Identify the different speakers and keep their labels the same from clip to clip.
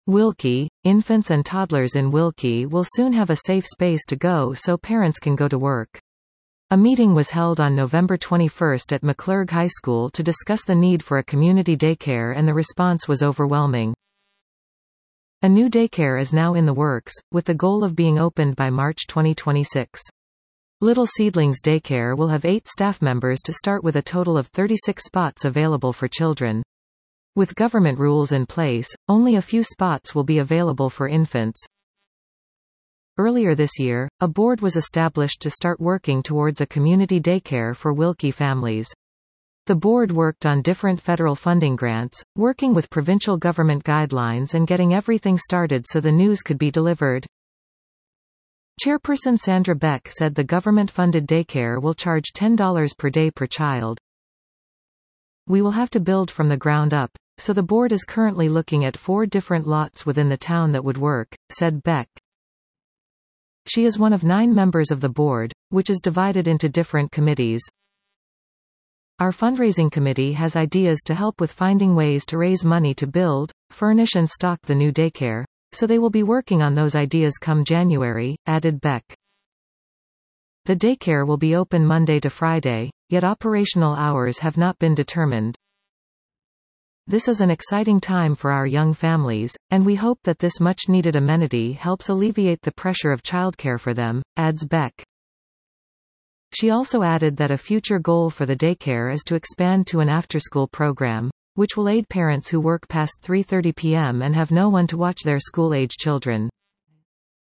Speaker 1: Wilkie, infants and toddlers in Wilkie will soon have a safe space to go so parents can go to work. A meeting was held on November 21 at McClurg High School to discuss the need for a community daycare, and the response was overwhelming. A new daycare is now in the works, with the goal of being opened by March 2026. Little Seedlings Daycare will have 8 staff members to start, with a total of 36 spots available for children. With government rules in place, only a few spots will be available for infants. Earlier this year, a board was established to start working towards a community daycare for Wilkie families. The board worked on different federal funding grants, working with provincial government guidelines and getting everything started so the news could be delivered. Chairperson Sandra Beck said the government-funded daycare will charge $10 per day per child. We will have to build from the ground up, so the board is currently looking at 4 different lots within the town that would work, said Beck. She is one of 9 members of the board, which is divided into different committees. Our fundraising committee has ideas to help with finding ways to raise money to build, furnish and stock the new daycare, so they will be working on those ideas come January, added Beck. The daycare will be open Monday to Friday, yet operational hours have not been determined. This is an exciting time for our young families, and we hope that this much-needed amenity helps alleviate the pressure of childcare for them, adds Beck. She also added that a future goal for the daycare is to expand to an after-school program, which will aid parents who work past 3:30 p.m. and have no one to watch their school-age children.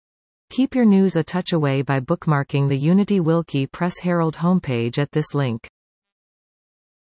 Speaker 1: Keep your news a touch away by bookmarking the Unity Wilkie Press Herald homepage at this link.